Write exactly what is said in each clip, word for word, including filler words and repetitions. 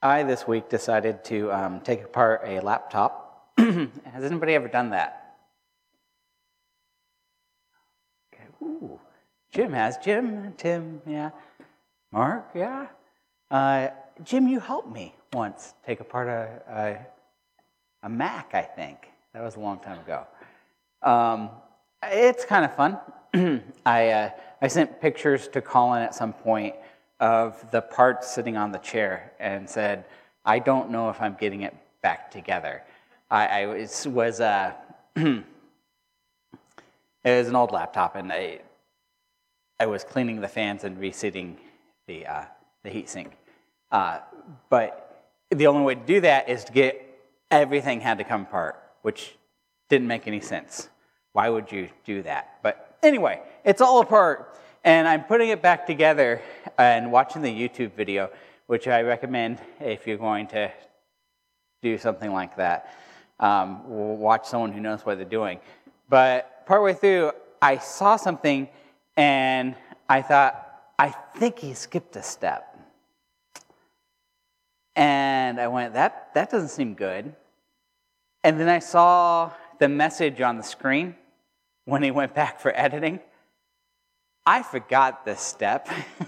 I, this week, decided to um, take apart a laptop. Has anybody ever done that? Okay. Ooh. Jim has. Jim, Tim, yeah. Mark, yeah. Uh, Jim, you helped me once take apart a, a, a Mac, I think. That was a long time ago. Um, it's kind of fun. I uh, I sent pictures to Colin at some point of the parts sitting on the chair and said, I don't know if I'm getting it back together. I, I was, was uh, it was an old laptop, and I I was cleaning the fans and reseating the uh, the heatsink. Uh, but the only way to do that is to get everything had to come apart, which didn't make any sense. Why would you do that? But anyway, it's all apart, and I'm putting it back together and watching the YouTube video, which I recommend if you're going to do something like that. Um, watch someone who knows what they're doing. But partway through, I saw something, and I thought, I think he skipped a step. And I went, that, that doesn't seem good. And then I saw the message on the screen when he went back for editing. I forgot this step.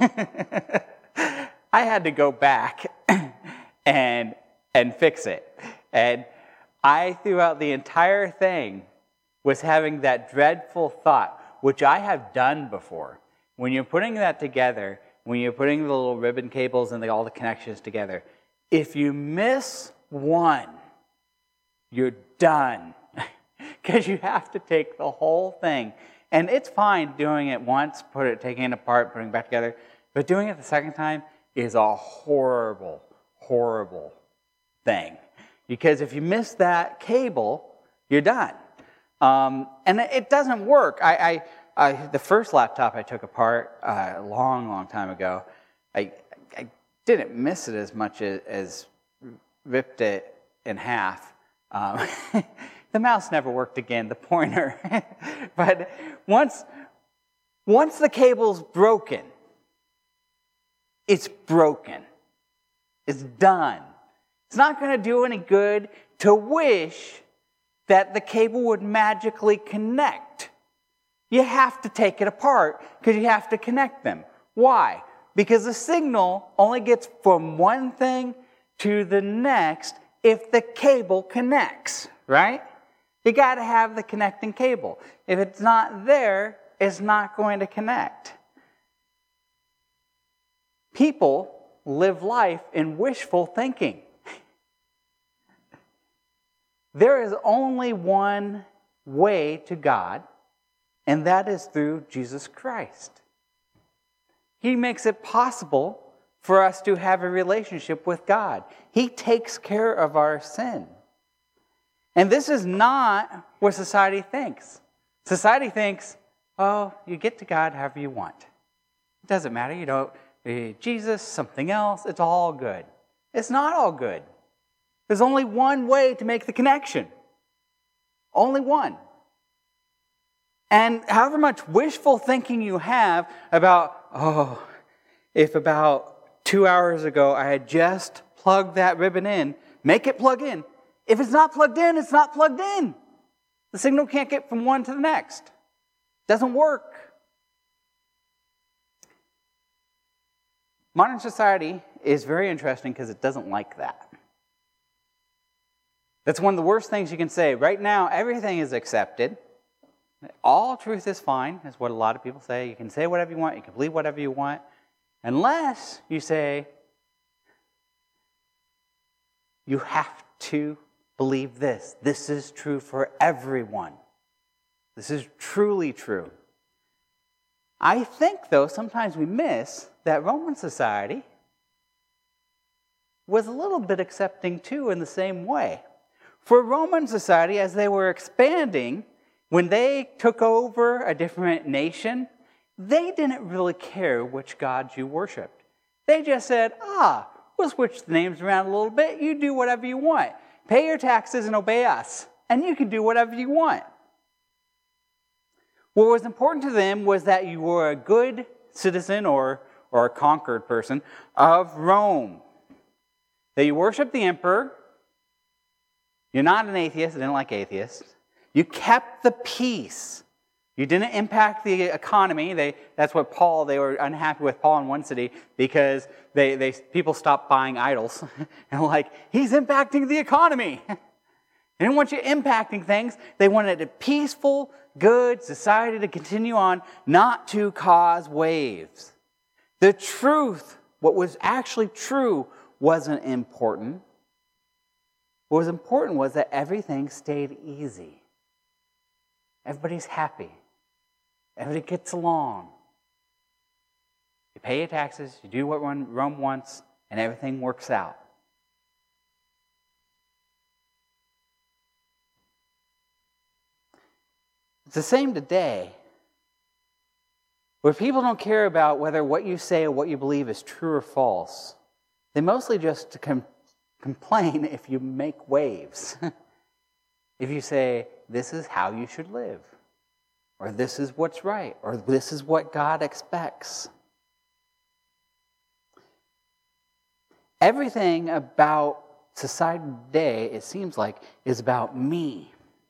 I had to go back and and fix it. And I, throughout the entire thing, was having that dreadful thought, which I have done before. When you're putting that together, when you're putting the little ribbon cables and the, all the connections together, if you miss one, you're done. Because you have to take the whole thing. And it's fine doing it once, put it, taking it apart, putting it back together. But doing it the second time is a horrible, horrible thing. Because if you miss that cable, you're done. Um, and it doesn't work. I, I, I, the first laptop I took apart uh, a long, long time ago, I, I didn't miss it as much as, as ripped it in half. Um, the mouse never worked again, the pointer. But once, once the cable's broken, it's broken. It's done. It's not going to do any good to wish that the cable would magically connect. You have to take it apart because you have to connect them. Why? Because the signal only gets from one thing to the next if the cable connects, right? You got to have the connecting cable. If it's not there, it's not going to connect. People live life in wishful thinking. There is only one way to God, and that is through Jesus Christ. He makes it possible for us to have a relationship with God. He takes care of our sin. And this is not what society thinks. Society thinks, oh, you get to God however you want. It doesn't matter, you don't, Jesus, something else, it's all good. It's not all good. There's only one way to make the connection. Only one. And however much wishful thinking you have about, oh, if about two hours ago I had just plugged that ribbon in, make it plug in. If it's not plugged in, it's not plugged in. The signal can't get from one to the next. It doesn't work. Modern society is very interesting because it doesn't like that. That's one of the worst things you can say. Right now, everything is accepted. All truth is fine, is what a lot of people say. You can say whatever you want. You can believe whatever you want. Unless you say, you have to believe this. This is true for everyone. This is truly true. I think, though, sometimes we miss that Roman society was a little bit accepting, too, in the same way. For Roman society, as they were expanding, when they took over a different nation, they didn't really care which gods you worshipped. They just said, ah, we'll switch the names around a little bit. You do whatever you want. Pay your taxes and obey us, and you can do whatever you want. What was important to them was that you were a good citizen or, or a conquered person of Rome. that you worship the emperor. You're not an atheist. I didn't like atheists. You kept the peace. You didn't impact the economy. They, that's what Paul, they were unhappy with Paul in one city because they, they people stopped buying idols. And like, he's impacting the economy. They didn't want you impacting things. They wanted a peaceful, good society to continue on, not to cause waves. The truth, what was actually true, wasn't important. What was important was that everything stayed easy. Everybody's happy. Everybody gets along. You pay your taxes, you do what Rome wants, and everything works out. It's the same today, where people don't care about whether what you say or what you believe is true or false. They mostly just com- complain if you make waves. If you say, this is how you should live, or this is what's right, or this is what God expects. Everything about society today, it seems like, is about me.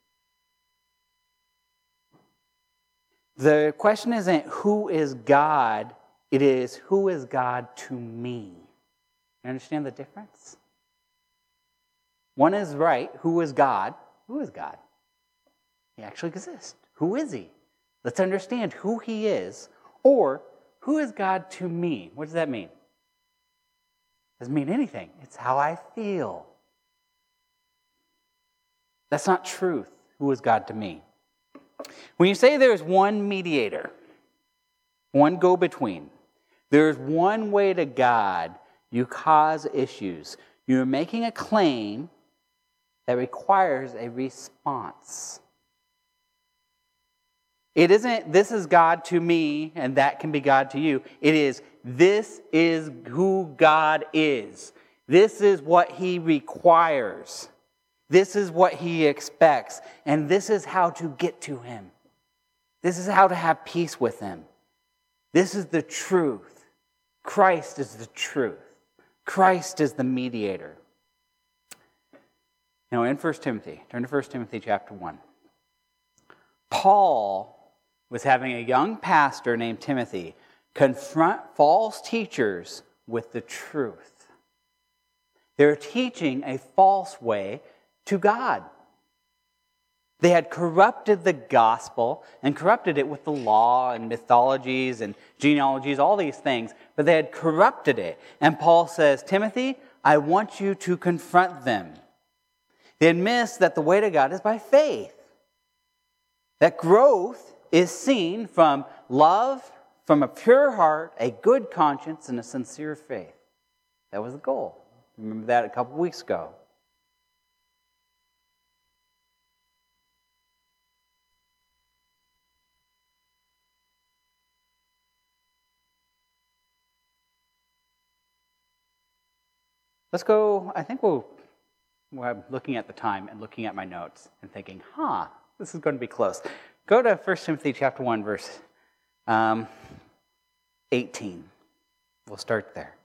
The question isn't who is God, it is who is God to me. You understand the difference? One is right, who is God? Who is God? He actually exists. Who is he? Let's understand who he is. Or, who is God to me? What does that mean? It doesn't mean anything. It's how I feel. That's not truth. Who is God to me? When you say there's one mediator, one go-between, there's one way to God, you cause issues. You're making a claim that requires a response. It isn't, this is God to me, and that can be God to you. It is, this is who God is. This is what he requires. This is what he expects. And this is how to get to him. This is how to have peace with him. This is the truth. Christ is the truth. Christ is the mediator. Now, in First Timothy, turn to First Timothy chapter one. Paul was having a young pastor named Timothy confront false teachers with the truth. They're teaching a false way to God. They had corrupted the gospel and corrupted it with the law and mythologies and genealogies, all these things, but they had corrupted it. And Paul says, Timothy, I want you to confront them. They had missed that the way to God is by faith. That growth is seen from love, from a pure heart, a good conscience, and a sincere faith. That was the goal. Remember that a couple weeks ago. Let's go, I think we'll, we're looking at the time and looking at my notes and thinking, huh, this is going to be close. Go to First Timothy chapter one, verse um, eighteen. We'll start there.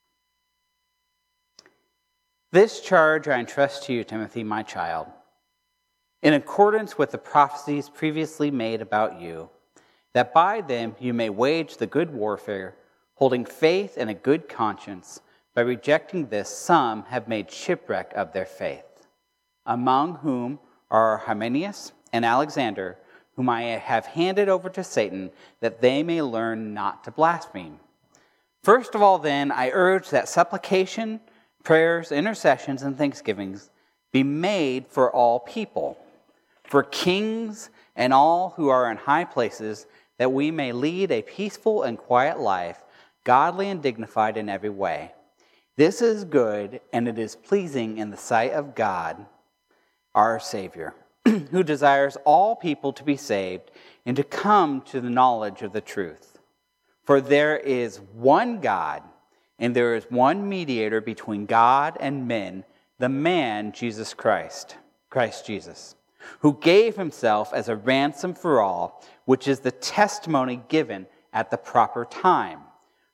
This charge I entrust to you, Timothy, my child, in accordance with the prophecies previously made about you, that by them you may wage the good warfare, holding faith and a good conscience. By rejecting this, some have made shipwreck of their faith, among whom are Hymenaeus and Alexander, whom I have handed over to Satan, that they may learn not to blaspheme. First of all, then, I urge that supplication, prayers, intercessions, and thanksgivings be made for all people, for kings and all who are in high places, that we may lead a peaceful and quiet life, godly and dignified in every way. This is good, and it is pleasing in the sight of God, our Savior, who desires all people to be saved and to come to the knowledge of the truth. For there is one God, and there is one mediator between God and men, the man Jesus Christ, Christ Jesus, who gave himself as a ransom for all, which is the testimony given at the proper time.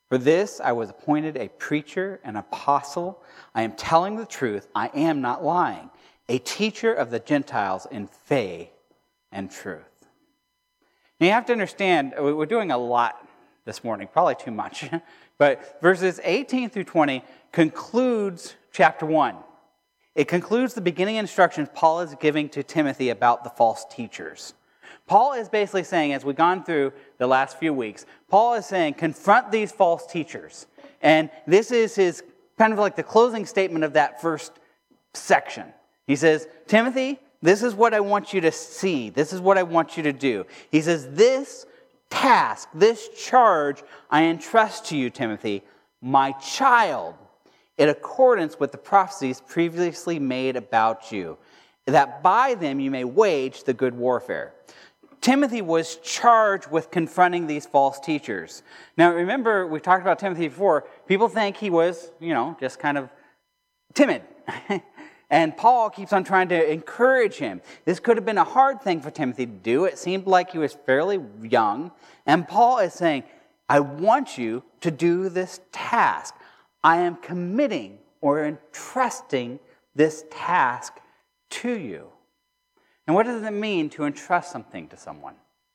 For this I was appointed a preacher, an apostle. I am telling the truth. I am not lying. A teacher of the Gentiles in faith and truth. Now you have to understand, we're doing a lot this morning, probably too much. But verses eighteen through twenty concludes chapter one. It concludes the beginning instructions Paul is giving to Timothy about the false teachers. Paul is basically saying, as we've gone through the last few weeks, Paul is saying, confront these false teachers. And this is his kind of like the closing statement of that first section. He says, Timothy, this is what I want you to see. This is what I want you to do. He says, this task, this charge I entrust to you, Timothy, my child, in accordance with the prophecies previously made about you, that by them you may wage the good warfare. Timothy was charged with confronting these false teachers. Now, remember, we talked about Timothy before. People think he was, you know, just kind of timid. And Paul keeps on trying to encourage him. This could have been a hard thing for Timothy to do. It seemed like he was fairly young. And Paul is saying, I want you to do this task. I am committing or entrusting this task to you. And what does it mean to entrust something to someone?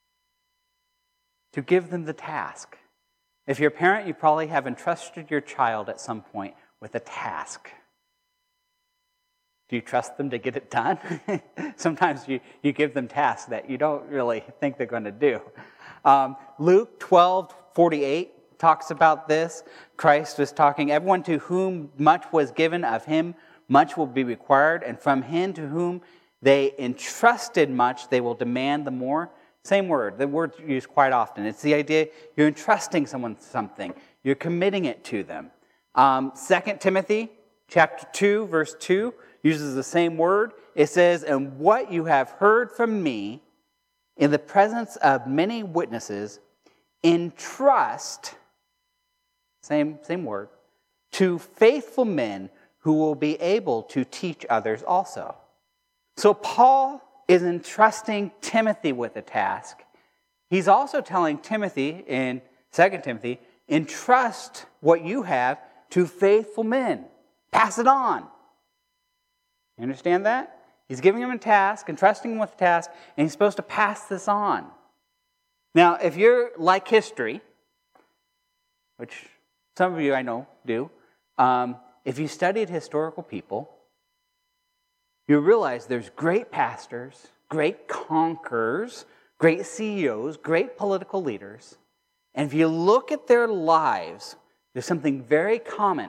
To give them the task. If you're a parent, you probably have entrusted your child at some point with a task. Do you trust them to get it done? Sometimes you, you give them tasks that you don't really think they're going to do. Um, Luke twelve forty-eight talks about this. Christ was talking, everyone to whom much was given, of him much will be required, and from him to whom they entrusted much, they will demand the more. Same word, the word's used quite often. It's the idea you're entrusting someone something. You're committing it to them. Um, Second Timothy chapter two, verse two, uses the same word. It says, and what you have heard from me in the presence of many witnesses, entrust, same, same word, to faithful men who will be able to teach others also. So Paul is entrusting Timothy with a task. He's also telling Timothy in Second Timothy, entrust what you have to faithful men. Pass it on. You understand that? He's giving him a task, entrusting him with a task, and he's supposed to pass this on. Now, if you're like history, which some of you I know do, um, if you studied historical people, you realize there's great pastors, great conquerors, great C E Os, great political leaders. And if you look at their lives, there's something very common.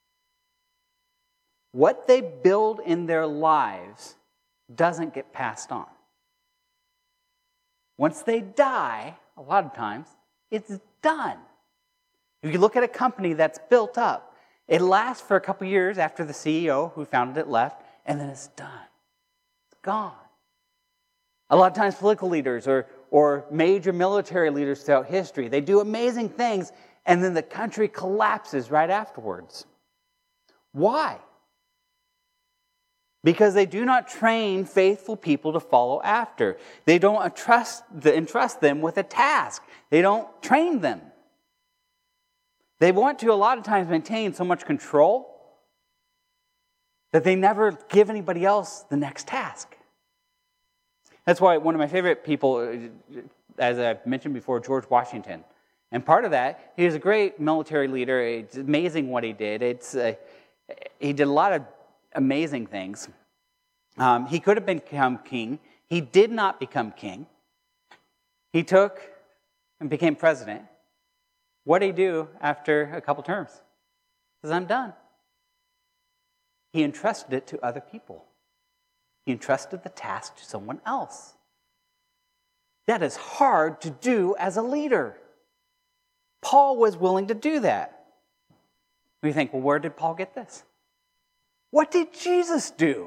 What they build in their lives doesn't get passed on. Once they die, a lot of times, it's done. If you look at a company that's built up, it lasts for a couple years after the C E O who founded it left, and then it's done. It's gone. A lot of times political leaders or, or major military leaders throughout history, they do amazing things, and then the country collapses right afterwards. Why? Because they do not train faithful people to follow after. They don't entrust, entrust them with a task. They don't train them. They want to, a lot of times, maintain so much control that they never give anybody else the next task. That's why one of my favorite people, as I've mentioned before, George Washington. And part of that, he was a great military leader. It's amazing what he did. It's uh, he did a lot of amazing things. Um, he could have become king. He did not become king. He took and became president. What did he do after a couple terms? He says, I'm done. He entrusted it to other people. He entrusted the task to someone else. That is hard to do as a leader. Paul was willing to do that. We think, well, where did Paul get this? What did Jesus do?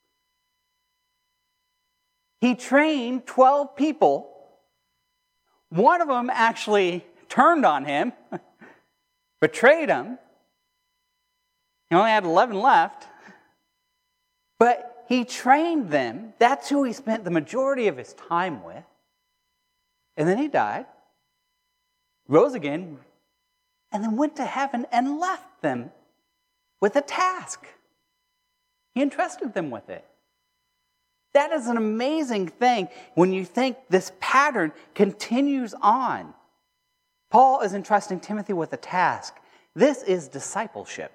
He trained twelve people. One of them actually turned on him, betrayed him. He only had eleven left. But he trained them. That's who he spent the majority of his time with. And then he died, rose again, and then went to heaven and left them with a task. He entrusted them with it. That is an amazing thing when you think this pattern continues on. Paul is entrusting Timothy with a task. This is discipleship.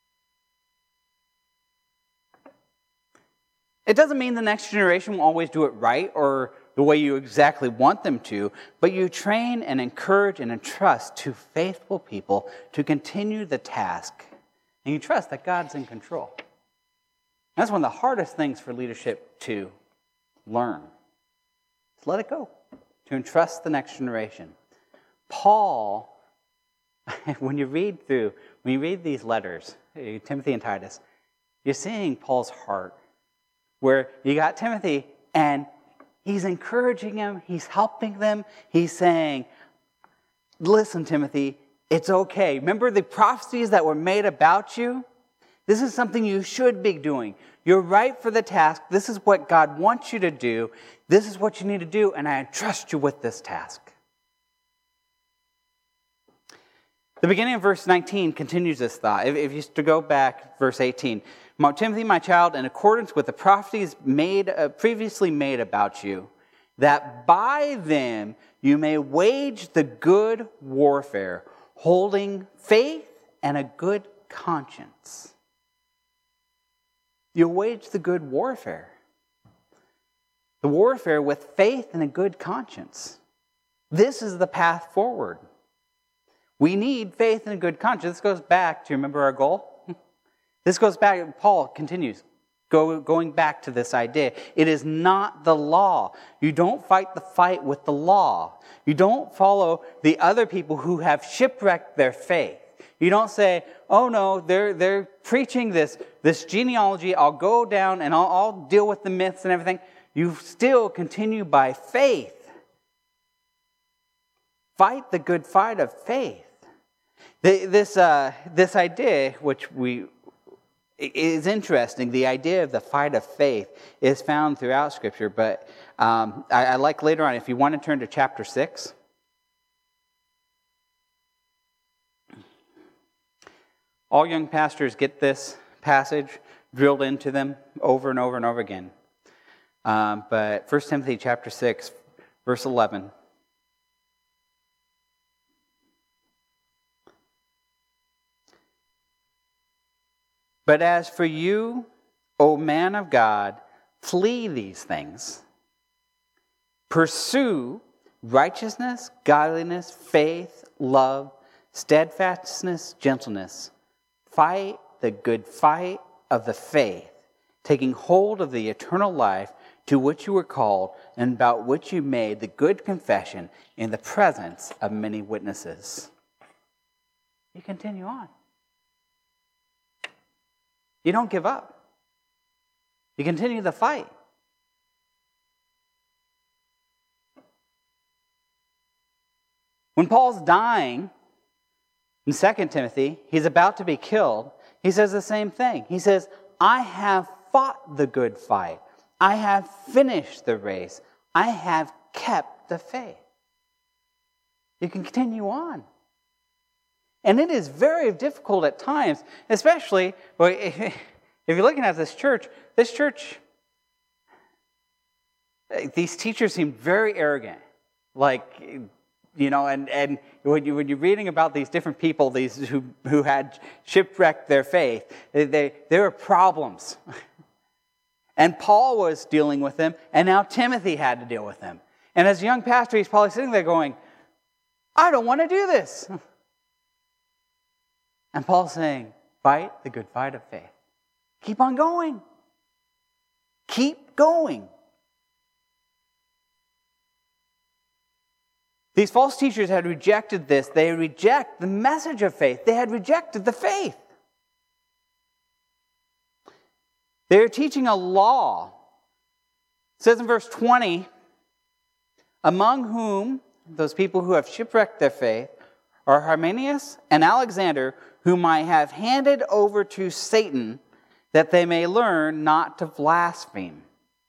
It doesn't mean the next generation will always do it right or the way you exactly want them to, but you train and encourage and entrust to faithful people to continue the task. And you trust that God's in control. That's one of the hardest things for leadership to learn. Just let it go. To entrust the next generation. Paul, when you read through, when you read these letters, Timothy and Titus, you're seeing Paul's heart. Where you got Timothy and he's encouraging him, he's helping them, he's saying, listen, Timothy, it's okay. Remember the prophecies that were made about you? This is something you should be doing. You're right for the task. This is what God wants you to do. This is what you need to do, and I entrust you with this task. The beginning of verse nineteen continues this thought. If, if you to go back, verse eighteen, Timothy, my child, in accordance with the prophecies made uh, previously made about you, that by them you may wage the good warfare, holding faith and a good conscience. You wage the good warfare. The warfare with faith and a good conscience. This is the path forward. We need faith and a good conscience. This goes back to, remember our goal? This goes back, Paul continues, go, going back to this idea. It is not the law. You don't fight the fight with the law. You don't follow the other people who have shipwrecked their faith. You don't say, oh no, they're they're preaching this, this genealogy, I'll go down and I'll, I'll deal with the myths and everything. You still continue by faith. Fight the good fight of faith. This, uh, this idea, which we is interesting, the idea of the fight of faith is found throughout Scripture, but um, I, I like later on, if you want to turn to chapter six. All young pastors get this passage drilled into them over and over and over again. Um, but First Timothy chapter six, verse eleven. But as for you, O man of God, flee these things. Pursue righteousness, godliness, faith, love, steadfastness, gentleness. Fight the good fight of the faith, taking hold of the eternal life to which you were called and about which you made the good confession in the presence of many witnesses. You continue on. You don't give up. You continue the fight. When Paul's dying in Second Timothy, he's about to be killed, he says the same thing. He says, I have fought the good fight. I have finished the race. I have kept the faith. You can continue on. And it is very difficult at times, especially if you're looking at this church. This church, these teachers seem very arrogant. Like, you know, and, and when, you, when you're reading about these different people, these who, who had shipwrecked their faith, they, they, there were problems. And Paul was dealing with them, and now Timothy had to deal with them. And as a young pastor, he's probably sitting there going, I don't want to do this. And Paul's saying, fight the good fight of faith. Keep on going. Keep going. These false teachers had rejected this. They reject the message of faith. They had rejected the faith. They were teaching a law. It says in verse twenty, among whom, those people who have shipwrecked their faith, are Hymenaeus and Alexander, whom I have handed over to Satan, that they may learn not to blaspheme.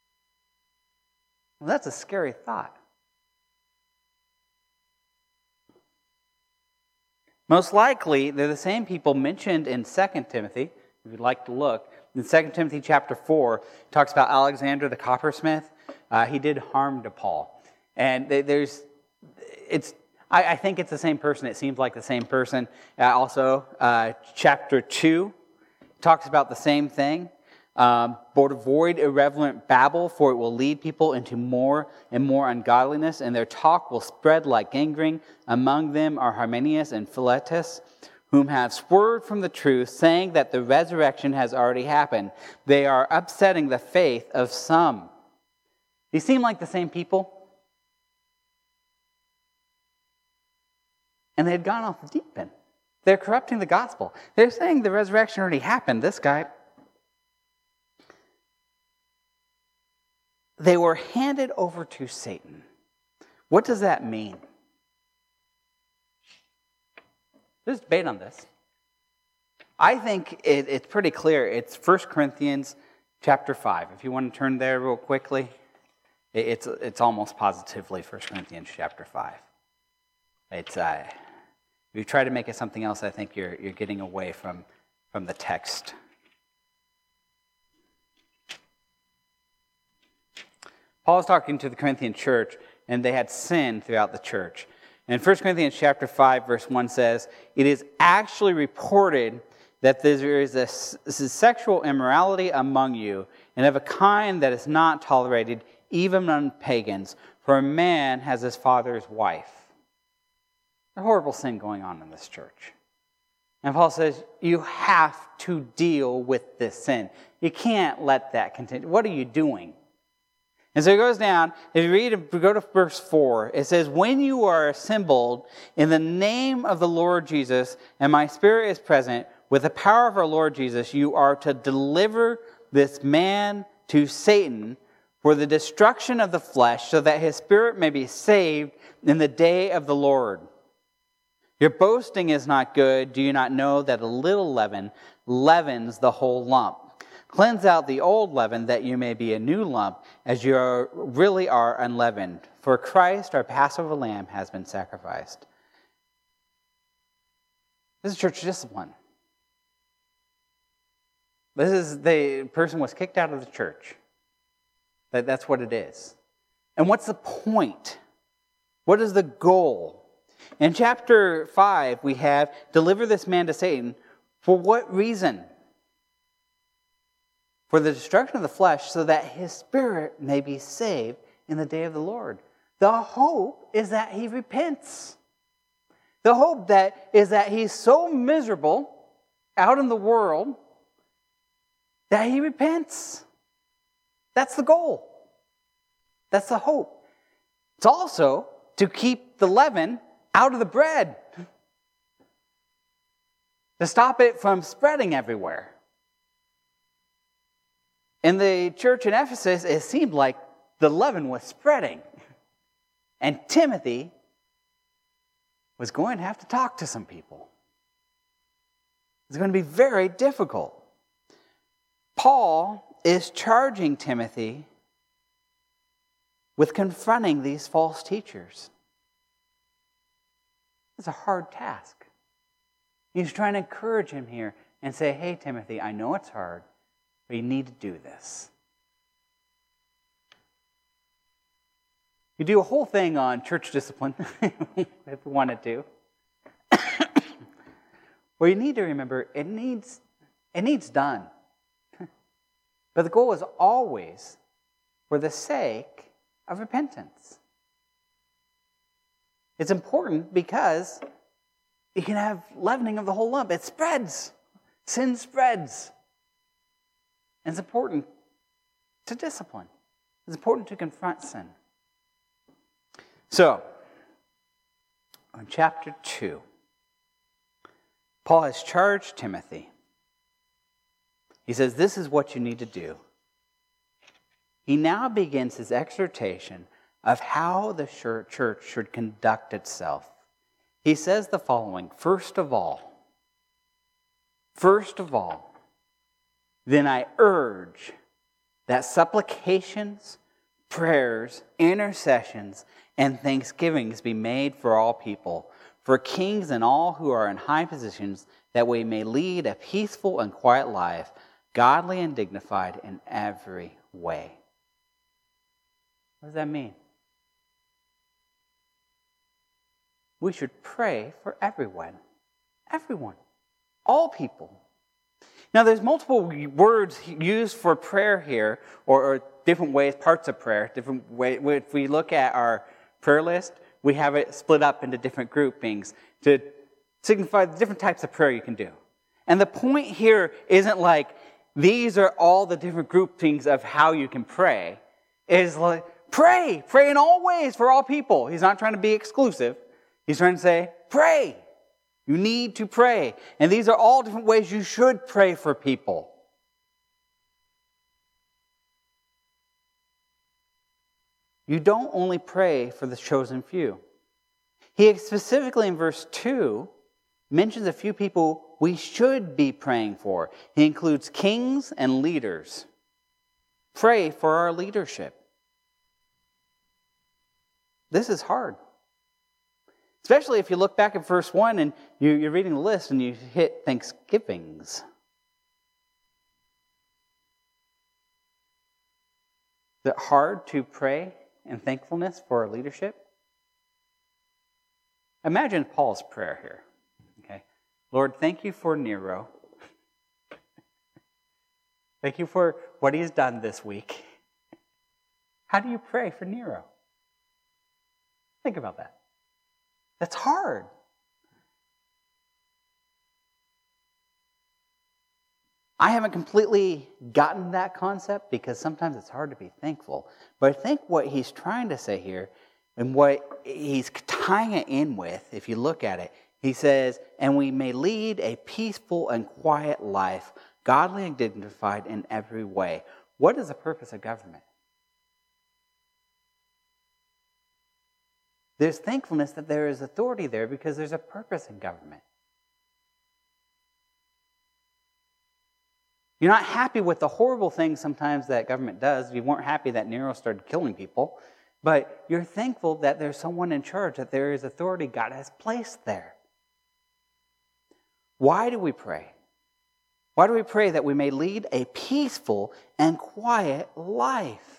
Well, that's a scary thought. Most likely, they're the same people mentioned in Second Timothy, if you'd like to look. In Second Timothy chapter four, it talks about Alexander the coppersmith. Uh, he did harm to Paul. And there's, it's, I, I think it's the same person. It seems like the same person. Uh, also, uh, chapter two talks about the same thing. Um, but avoid irreverent babble, for it will lead people into more and more ungodliness, and their talk will spread like gangrene. Among them are Hymenaeus and Philetus, whom have swerved from the truth, saying that the resurrection has already happened. They are upsetting the faith of some. These seem like the same people. And they had gone off the deep end. They're corrupting the gospel. They're saying the resurrection already happened. This guy... They were handed over to Satan. What does that mean? There's debate on this. I think it, it's pretty clear. It's First Corinthians chapter five. If you want to turn there real quickly, it, it's it's almost positively First Corinthians chapter five. It's uh, if you try to make it something else, I think you're you're getting away from, from the text. Paul is talking to the Corinthian church, and they had sin throughout the church. And First Corinthians chapter five, verse one says, "It is actually reported that there is a, a sexual immorality among you, and of a kind that is not tolerated even among pagans, for a man has his father's wife." A horrible sin going on in this church. And Paul says, you have to deal with this sin. You can't let that continue. What are you doing? And so it goes down, if you read, if we go to verse four, it says, "When you are assembled in the name of the Lord Jesus, and my spirit is present, with the power of our Lord Jesus, you are to deliver this man to Satan for the destruction of the flesh, so that his spirit may be saved in the day of the Lord. Your boasting is not good. Do you not know that a little leaven leavens the whole lump? Cleanse out the old leaven, that you may be a new lump, as you are, really are unleavened. For Christ, our Passover lamb, has been sacrificed." This is church discipline. This is the person was kicked out of the church. That, that's what it is. And what's the point? What is the goal? In chapter five, we have, "Deliver this man to Satan." For what reason? For the destruction of the flesh, so that his spirit may be saved in the day of the Lord. The hope is that he repents. The hope that is that he's so miserable out in the world that he repents. That's the goal. That's the hope. It's also to keep the leaven out of the bread. To stop it from spreading everywhere. In the church in Ephesus, it seemed like the leaven was spreading. And Timothy was going to have to talk to some people. It's going to be very difficult. Paul is charging Timothy with confronting these false teachers. It's a hard task. He's trying to encourage him here and say, "Hey, Timothy, I know it's hard, but you need to do this." You do a whole thing on church discipline, if we wanted to. Well, you need to remember, it needs, it needs done. But the goal is always for the sake of repentance. It's important because you can have leavening of the whole lump. It spreads. Sin spreads. And it's important to discipline. It's important to confront sin. So, in chapter two, Paul has charged Timothy. He says, this is what you need to do. He now begins his exhortation of how the church should conduct itself. He says the following: First of all, first of all, then I urge that supplications, prayers, intercessions, and thanksgivings be made for all people, for kings and all who are in high positions, that we may lead a peaceful and quiet life, godly and dignified in every way. What does that mean? We should pray for everyone. Everyone. All people. Now, there's multiple words used for prayer here, or, or different ways, parts of prayer. Different way. If we look at our prayer list, we have it split up into different groupings to signify the different types of prayer you can do. And the point here isn't like, these are all the different groupings of how you can pray. It's like, pray! Pray in all ways for all people. He's not trying to be exclusive. He's trying to say, pray! You need to pray. And these are all different ways you should pray for people. You don't only pray for the chosen few. He specifically in verse two mentions a few people we should be praying for. He includes kings and leaders. Pray for our leadership. This is hard. Especially if you look back at verse one and you're reading the list and you hit Thanksgivings. Is it hard to pray in thankfulness for our leadership? Imagine Paul's prayer here. Okay, Lord, thank you for Nero. Thank you for what he's done this week. How do you pray for Nero? Think about that. That's hard. I haven't completely gotten that concept because sometimes it's hard to be thankful. But I think what he's trying to say here, and what he's tying it in with, if you look at it, he says, and we may lead a peaceful and quiet life, godly and dignified in every way. What is the purpose of government? There's thankfulness that there is authority there because there's a purpose in government. You're not happy with the horrible things sometimes that government does. You weren't happy that Nero started killing people. But you're thankful that there's someone in charge, that there is authority God has placed there. Why do we pray? Why do we pray that we may lead a peaceful and quiet life?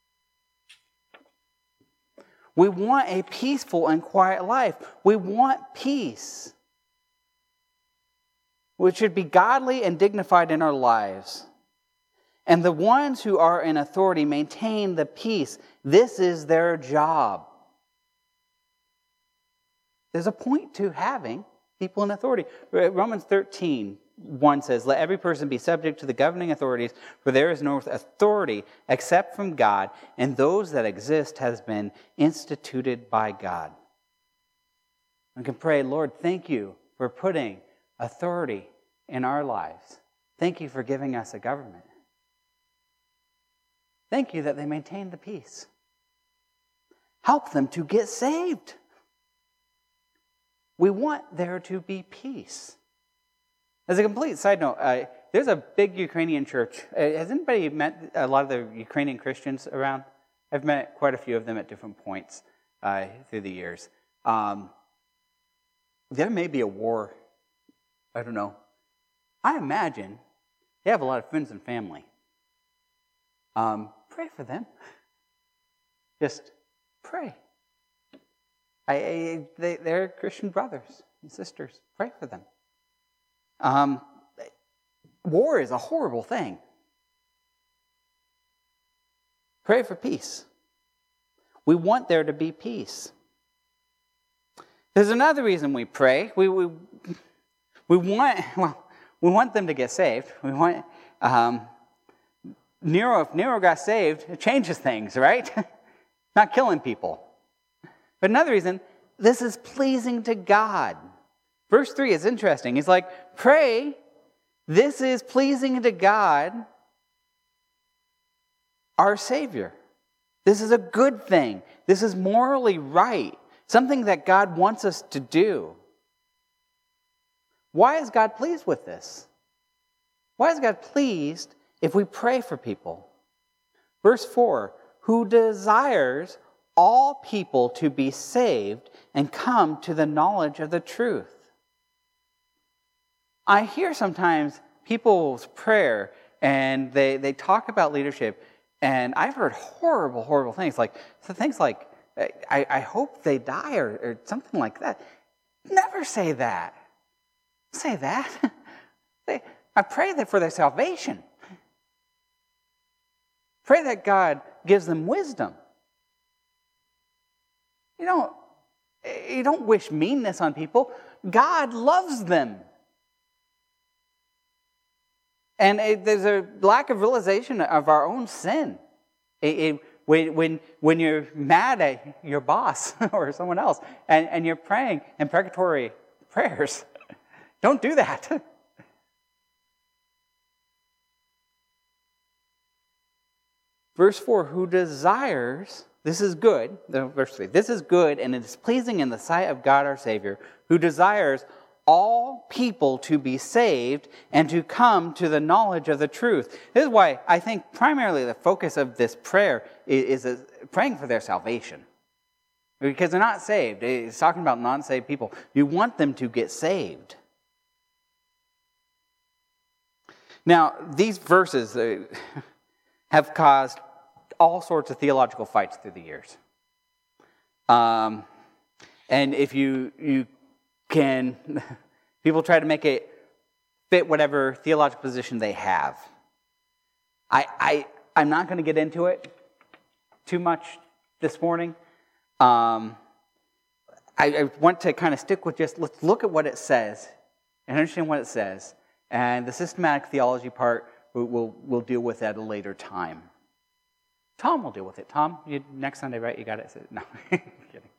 We want a peaceful and quiet life. We want peace, which should be godly and dignified in our lives. And the ones who are in authority maintain the peace. This is their job. There's a point to having people in authority. Romans thirteen one says, let every person be subject to the governing authorities, for there is no authority except from God, and those that exist has been instituted by God. We can pray, Lord, thank you for putting authority in our lives. Thank you for giving us a government. Thank you that they maintain the peace. Help them to get saved. We want there to be peace. As a complete side note, uh, there's a big Ukrainian church. Uh, has anybody met a lot of the Ukrainian Christians around? I've met quite a few of them at different points uh, through the years. Um, there may be a war. I don't know. I imagine they have a lot of friends and family. Um, pray for them. Just pray. I, I, they, they're Christian brothers and sisters. Pray for them. Um, war is a horrible thing. Pray for peace. We want there to be peace. There's another reason we pray. We we we want well we want them to get saved. We want um, Nero. If Nero got saved, it changes things, right? Not killing people. But another reason, this is pleasing to God. Verse three is interesting. He's like, pray, this is pleasing to God, our Savior. This is a good thing. This is morally right. Something that God wants us to do. Why is God pleased with this? Why is God pleased if we pray for people? Verse four, who desires all people to be saved and come to the knowledge of the truth. I hear sometimes people's prayer, and they, they talk about leadership, and I've heard horrible, horrible things, like so things like, I, I hope they die, or, or something like that. Never say that. Say that. Say, I pray that for their salvation. Pray that God gives them wisdom. You don't, you don't wish meanness on people. God loves them. And it, there's a lack of realization of our own sin. It, it, when, when, when you're mad at your boss or someone else, and, and you're praying imprecatory prayers, don't do that. Verse four, who desires, this is good, verse three, this is good and it is pleasing in the sight of God our Savior, who desires all people to be saved and to come to the knowledge of the truth. This is why I think primarily the focus of this prayer is, is praying for their salvation. Because they're not saved. It's talking about non-saved people. You want them to get saved. Now, these verses uh, have caused all sorts of theological fights through the years. Um, and if you you can, people try to make it fit whatever theological position they have. I, I, I'm not going to get into it too much this morning. Um, I, I want to kind of stick with just, let's look at what it says and understand what it says. And the systematic theology part, we'll, we'll, we'll deal with at a later time. Tom will deal with it. Tom, you, next Sunday, right? You got it? No, I'm kidding.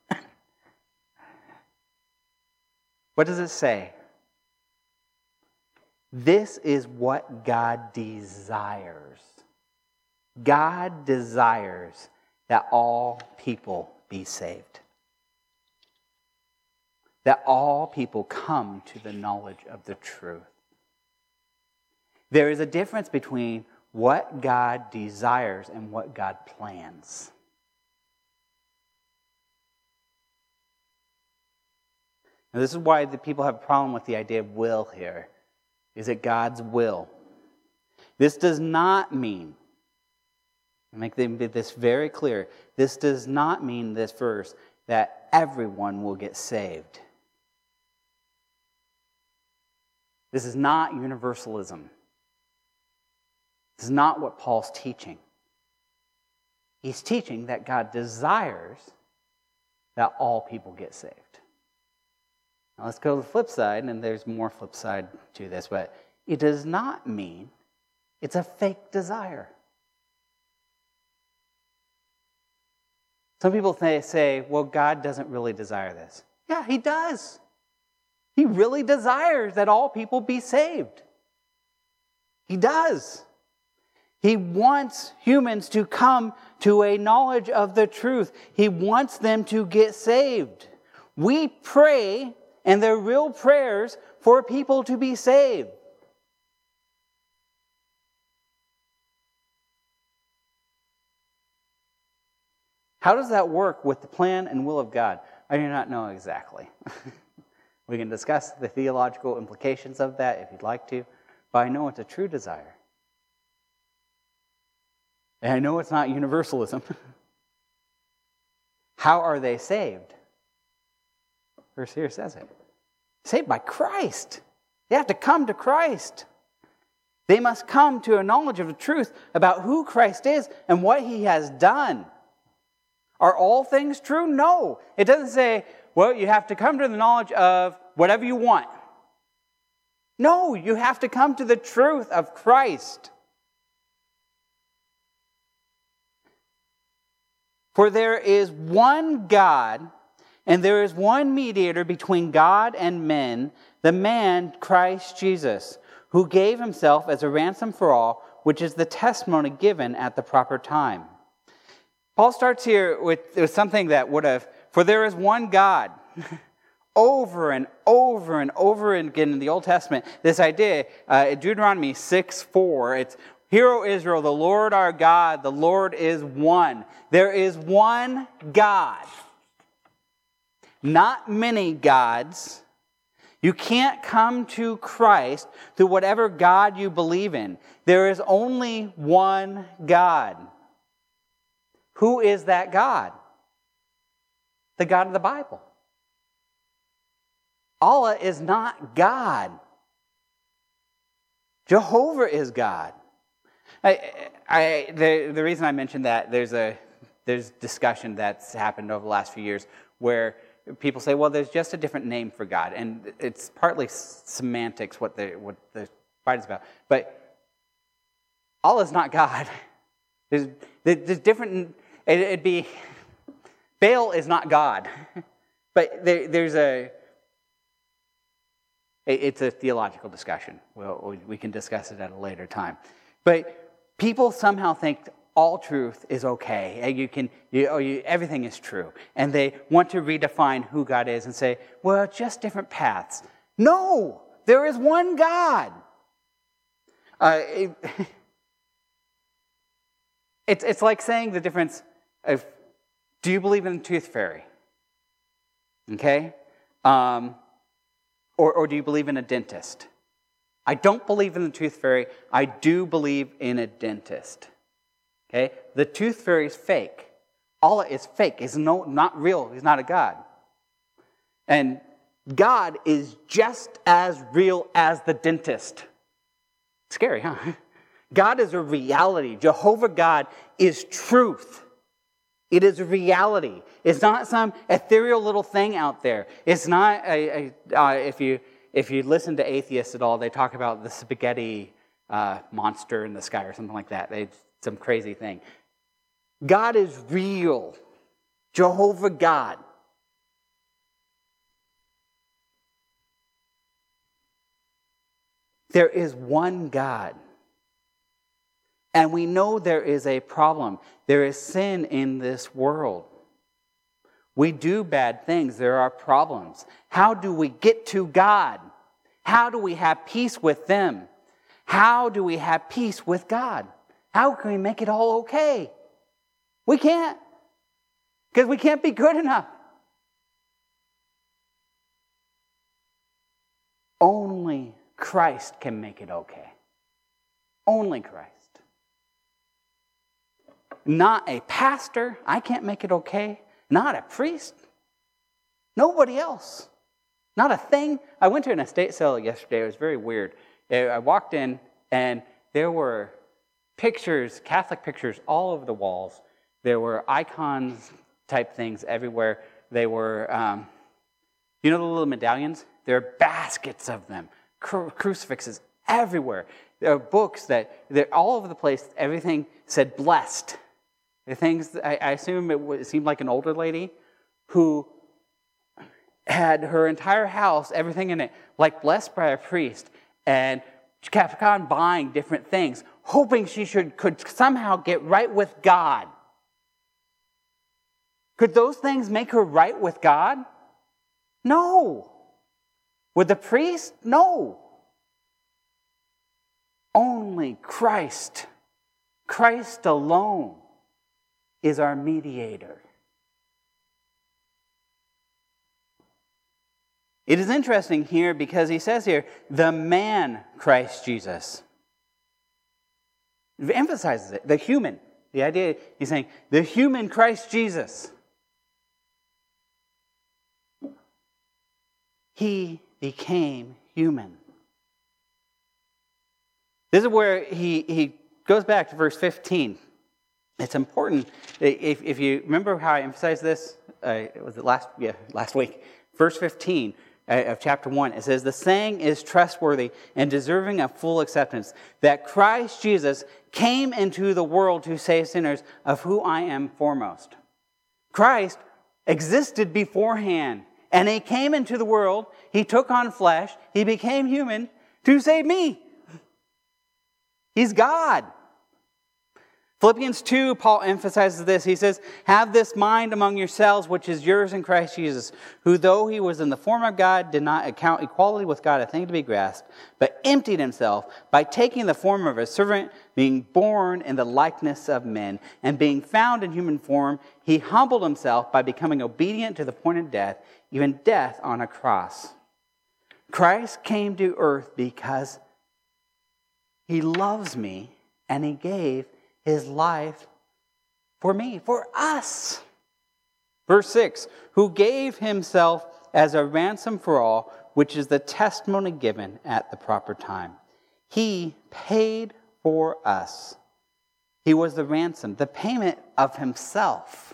What does it say? This is what God desires. God desires that all people be saved. That all people come to the knowledge of the truth. There is a difference between what God desires and what God plans. Now, this is why the people have a problem with the idea of will here. Is it God's will? This does not mean, I'll make this very clear, this does not mean, this verse, that everyone will get saved. This is not universalism. This is not what Paul's teaching. He's teaching that God desires that all people get saved. Now let's go to the flip side, and there's more flip side to this, but it does not mean it's a fake desire. Some people say, well, God doesn't really desire this. Yeah, He does. He really desires that all people be saved. He does. He wants humans to come to a knowledge of the truth. He wants them to get saved. We pray, and they're real prayers, for people to be saved. How does that work with the plan and will of God? I do not know exactly. We can discuss the theological implications of that if you'd like to, but I know it's a true desire. And I know it's not universalism. How are they saved? Verse here says it. Saved by Christ. They have to come to Christ. They must come to a knowledge of the truth about who Christ is and what He has done. Are all things true? No. It doesn't say, well, you have to come to the knowledge of whatever you want. No, you have to come to the truth of Christ. For there is one God, and there is one mediator between God and men, the man Christ Jesus, who gave Himself as a ransom for all, which is the testimony given at the proper time. Paul starts here with, with something that would have, for there is one God. Over and over and over again in the Old Testament, this idea, uh, Deuteronomy six four, it's Hear, O Israel, the Lord our God, the Lord is one. There is one God. Not many gods. You can't come to Christ through whatever God you believe in. There is only one God. Who is that God? The God of the Bible. Allah is not God. Jehovah is God. I, I, the, the reason I mentioned that, there's a there's discussion that's happened over the last few years where people say, well, there's just a different name for God. And it's partly semantics, what the, what the fight is about. But Allah is not God. There's, there's different, it, it'd be, Baal is not God. But there, there's a, it's a theological discussion. Well, we can discuss it at a later time. But people somehow think all truth is okay. You can, you, oh, you, everything is true. And they want to redefine who God is and say, well, just different paths. No, there is one God. Uh, it, it's, it's like saying the difference of, do you believe in the tooth fairy? Okay? Um, or, or do you believe in a dentist? I don't believe in the tooth fairy. I do believe in a dentist. Okay? The tooth fairy is fake. Allah is fake. He's no, not real. He's not a God. And God is just as real as the dentist. Scary, huh? God is a reality. Jehovah God is truth. It is a reality. It's not some ethereal little thing out there. It's not, a, a, uh, if you if you listen to atheists at all, they talk about the spaghetti uh, monster in the sky or something like that. They, some crazy thing. God is real. Jehovah God. There is one God. And we know there is a problem. There is sin in this world. We do bad things. There are problems. How do we get to God? How do we have peace with them? How do we have peace with God? How can we make it all okay? We can't. Because we can't be good enough. Only Christ can make it okay. Only Christ. Not a pastor. I can't make it okay. Not a priest. Nobody else. Not a thing. I went to an estate sale yesterday. It was very weird. I walked in and there were pictures, Catholic pictures all over the walls. There were icons type things everywhere. They were, um, you know the little medallions? There are baskets of them. Cru- crucifixes everywhere. There are books that, they're all over the place. Everything said blessed. The things, I, I assume it, was, it seemed like an older lady who had her entire house, everything in it, like blessed by a priest, and she kept on buying different things, hoping she should could somehow get right with God. Could those things make her right with God? No. With the priest? No. Only Christ, Christ alone, is our mediator. It is interesting here because he says here, the man Christ Jesus. He emphasizes it, the human. The idea, he's saying, the human Christ Jesus. He became human. This is where he, he goes back to verse fifteen. It's important. If, if you remember how I emphasized this, uh, was it last, yeah, last week? Verse fifteen of chapter one, it says, the saying is trustworthy and deserving of full acceptance, that Christ Jesus came into the world to save sinners, of who I am foremost. Christ existed beforehand, and he came into the world, he took on flesh, he became human to save me. He's God. Philippians two, Paul emphasizes this. He says, have this mind among yourselves, which is yours in Christ Jesus, who though he was in the form of God, did not account equality with God a thing to be grasped, but emptied himself by taking the form of a servant, being born in the likeness of men, and being found in human form, he humbled himself by becoming obedient to the point of death, even death on a cross. Christ came to earth because he loves me, and he gave his life for me, for us. Verse six, who gave himself as a ransom for all, which is the testimony given at the proper time. He paid for us. He was the ransom, the payment of himself.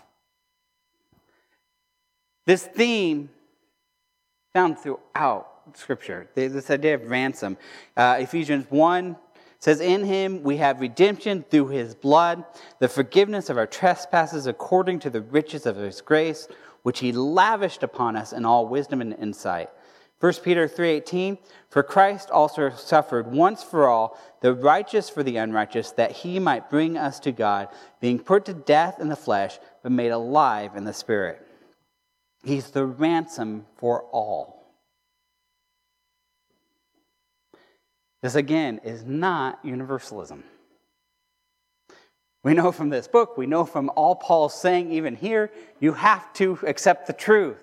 This theme found throughout Scripture, this idea of ransom. Uh, Ephesians one says, in him we have redemption through his blood, the forgiveness of our trespasses according to the riches of his grace, which he lavished upon us in all wisdom and insight. First Peter three eighteen, for Christ also suffered once for all, the righteous for the unrighteous, that he might bring us to God, being put to death in the flesh, but made alive in the spirit. He's the ransom for all. This, again, is not universalism. We know from this book, we know from all Paul's saying even here, you have to accept the truth.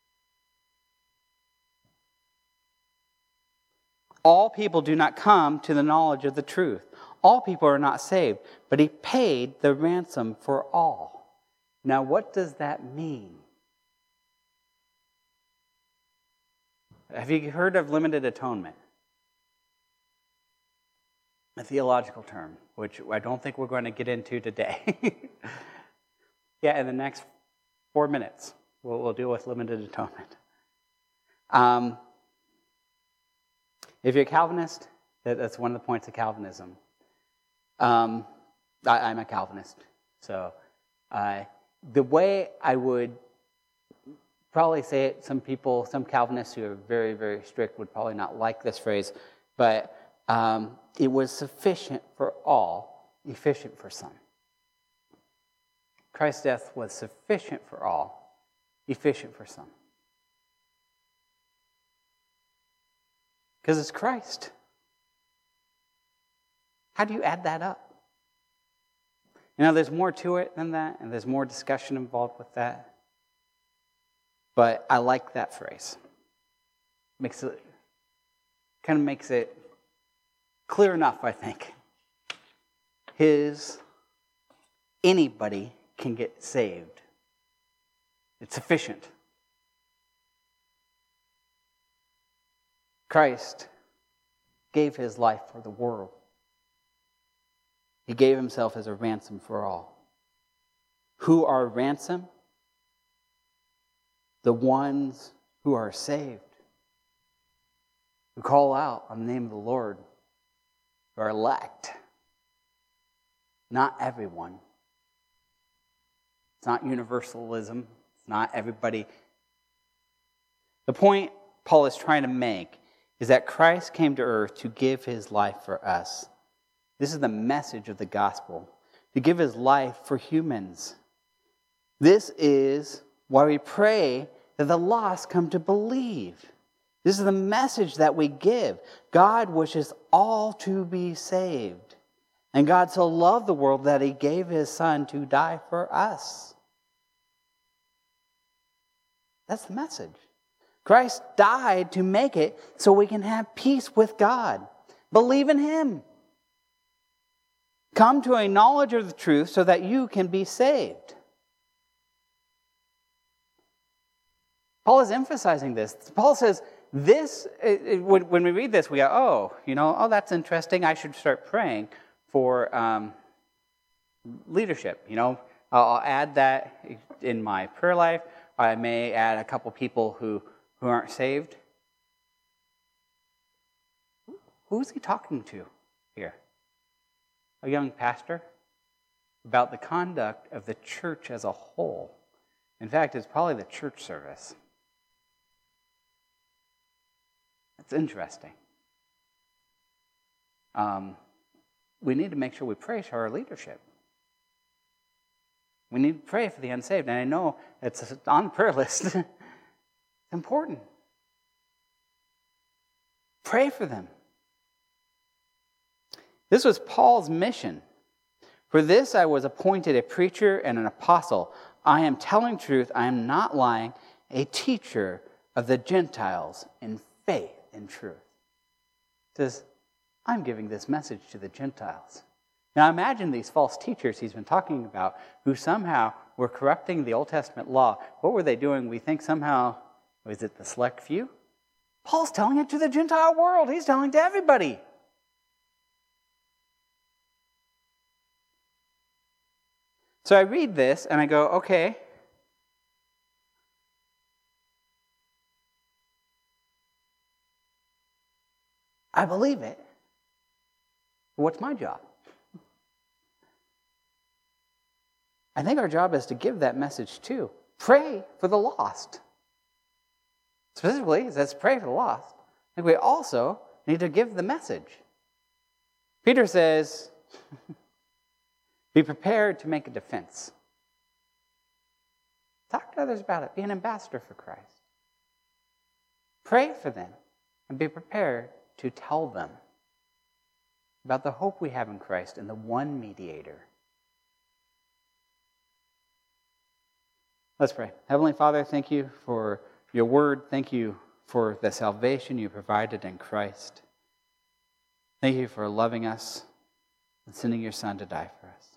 All people do not come to the knowledge of the truth. All people are not saved, but he paid the ransom for all. Now, what does that mean? Have you heard of limited atonement? A theological term, which I don't think we're going to get into today. Yeah, in the next four minutes, we'll, we'll deal with limited atonement. Um, if you're a Calvinist, that, that's one of the points of Calvinism. Um, I, I'm a Calvinist, so uh, the way I would probably say it, some people, some Calvinists who are very, very strict would probably not like this phrase, but Um, it was sufficient for all, efficient for some. Christ's death was sufficient for all, efficient for some. Because it's Christ. How do you add that up? You know, there's more to it than that, and there's more discussion involved with that. But I like that phrase. Makes it, kind of makes it clear enough, I think. His, anybody can get saved. It's sufficient. Christ gave his life for the world. He gave himself as a ransom for all. Who are ransom? The ones who are saved, who call out on the name of the Lord, who are elect. Not everyone. It's not universalism. It's not everybody. The point Paul is trying to make is that Christ came to earth to give his life for us. This is the message of the gospel, to give his life for humans. This is why we pray that the lost come to believe. This is the message that we give. God wishes all to be saved. And God so loved the world that he gave his Son to die for us. That's the message. Christ died to make it so we can have peace with God. Believe in him. Come to a knowledge of the truth so that you can be saved. Paul is emphasizing this. Paul says, this, it, it, when we read this, we go, oh, you know, oh, that's interesting. I should start praying for um, leadership. You know, I'll, I'll add that in my prayer life. I may add a couple people who, who aren't saved. Who is he talking to here? A young pastor? About the conduct of the church as a whole. In fact, it's probably the church service. It's interesting. Um, we need to make sure we pray for our leadership. We need to pray for the unsaved. And I know it's on the prayer list. It's important. Pray for them. This was Paul's mission. For this I was appointed a preacher and an apostle. I am telling truth. I am not lying. A teacher of the Gentiles in faith and truth. It says, I'm giving this message to the Gentiles. Now imagine these false teachers he's been talking about who somehow were corrupting the Old Testament law. What were they doing? We think somehow, was it the select few? Paul's telling it to the Gentile world. He's telling to everybody. So I read this and I go, okay. I believe it. What's my job? I think our job is to give that message too. Pray for the lost. Specifically, it says pray for the lost. I think we also need to give the message. Peter says, be prepared to make a defense. Talk to others about it. Be an ambassador for Christ. Pray for them and be prepared to tell them about the hope we have in Christ and the one mediator. Let's pray. Heavenly Father, thank you for your word. Thank you for the salvation you provided in Christ. Thank you for loving us and sending your Son to die for us.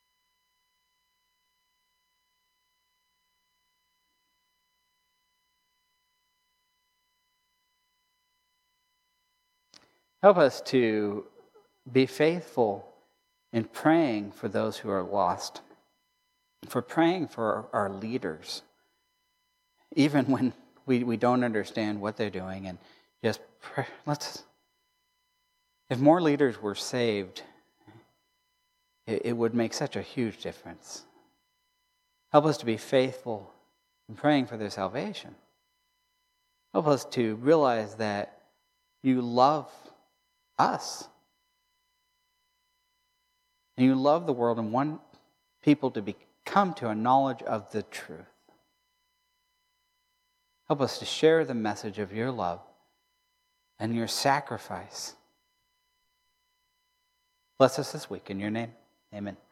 Help us to be faithful in praying for those who are lost, for praying for our leaders, even when we, we don't understand what they're doing, and just pray. Let's. If more leaders were saved, it, it would make such a huge difference. Help us to be faithful in praying for their salvation. Help us to realize that you love us. And you love the world and want people to be, come to a knowledge of the truth. Help us to share the message of your love and your sacrifice. Bless us this week in your name. Amen.